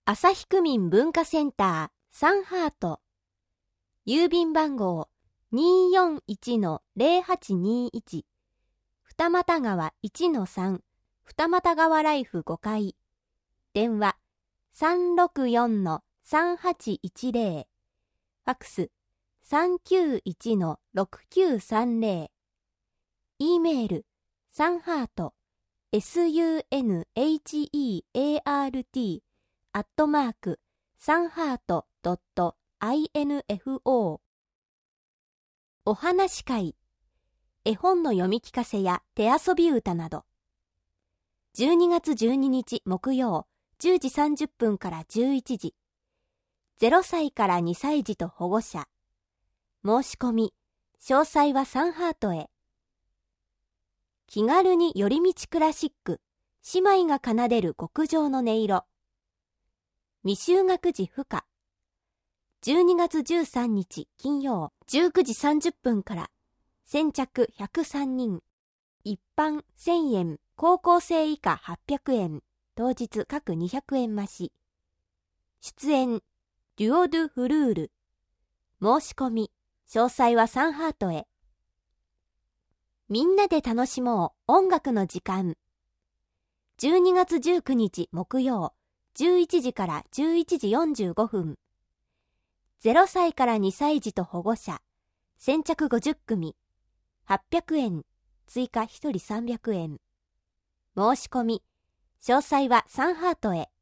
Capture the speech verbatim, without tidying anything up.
旭区民文化センターサンハート、郵便番号 にーよんいちのゼロはちにいち、二俣川 いちのさん、二俣川ライフごかい、電話 さんろくよんのさんはちいちゼロ、ファックス さんきゅういちのろくきゅうさんゼロ、E メールサンハート サンハート アットマークサンハート ドット インフォ。 お話会、絵本の読み聞かせや手遊び歌など、じゅうにがつじゅうににち木曜じゅうじさんじゅっぷんからじゅういちじ、ゼロさいからにさい児と保護者、申し込み詳細はサンハートへ。気軽に寄り道クラシック、姉妹が奏でる極上の音色、未就学児不可、じゅうにがつじゅうさんにち金曜じゅうくじさんじゅっぷんから、先着ひゃくさんにん、一般せんえん、高校生以下はっぴゃくえん、当日各にひゃくえん増し。出演、デュオ・ドゥ・フルール。申し込み、詳細はサンハートへ。みんなで楽しもう音楽の時間。じゅうにがつじゅうくにち木曜、じゅういちじからじゅういちじよんじゅうごふん。ゼロさいからにさい児と保護者、先着ごじゅっくみ、はっぴゃくえん、追加ひとりさんびゃくえん。申し込み、詳細はサンハートへ。